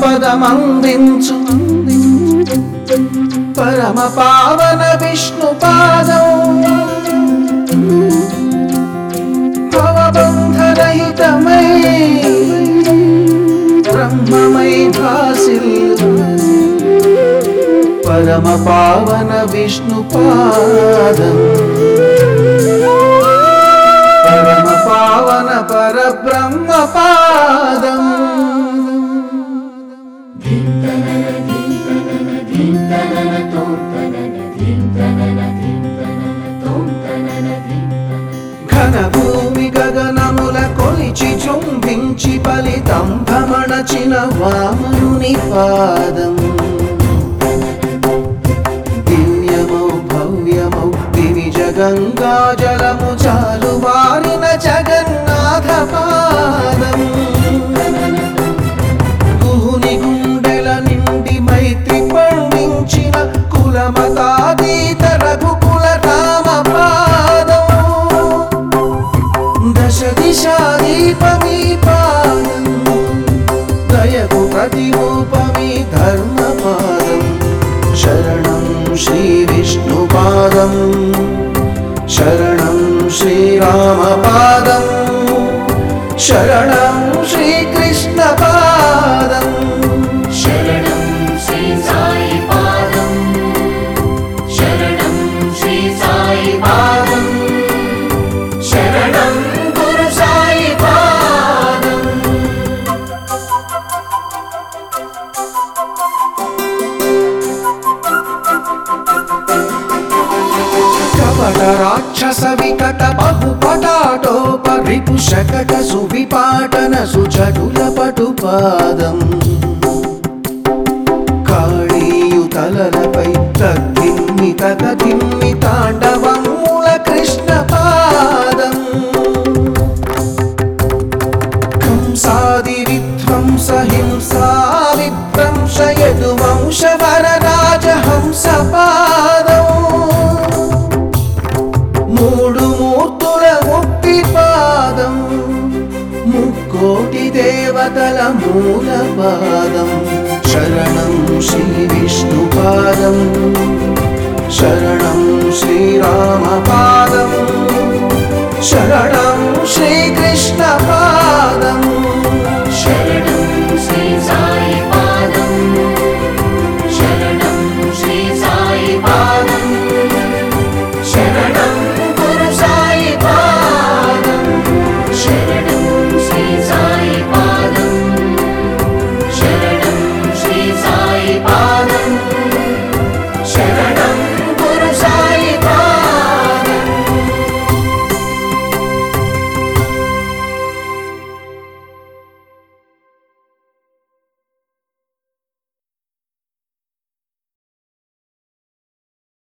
పదమందించు పరమ పావన విష్ణు పాదం భవబంధరహితమై బ్రహ్మమై భాసిల్లు పరమ పావన విష్ణు పాదం పరమ పావన పరబ్రహ్మ పాదం ఘన భూమి గగనముల కొలిచి చుంబించి ఫలితం భమణచిన వామనుని పాదం దివ్యమౌ భవ్యమౌ దివిజ గంగా జలము చాలు వారిన జగన్నాథ పాదం గుహుని గుండెల నిండి మైత్రి పండించిన కులమతాతీత రఘుకుల రామ పాదం దశ దిశా దీపమీ పాదం దయకు ప్రతిరూపమీ ధర్మ పాదం శరణం శ్రీ విష్ణు పాదం శరణం శ్రీరామ పాదం శరణం శ్రీకృష్ణ పాదం శరణం శ్రీ సాయి పాదం శరణం శ్రీ సాయి పాదం శరణం గురు సాయి పాదం కపట రాక్షస వికట బహుపటాటోప రిపు శకట సువిపాటన సుచటుల పటుపాదం కాళీయుతలపై తగ్గిమ్మి తగదిమ్మి తాండవమూల కృష్ణ పాదం కంసాది విధ్వంస హింసా విధ్వంస యదువంశ వరరాజ హంస పాదం మూడు మూర్తుల ముక్తి పాదం ముక్కోటి దేవతల మూల పాదం శరణం శ్రీ విష్ణు పాదం శరణం శ్రీరామ పాదం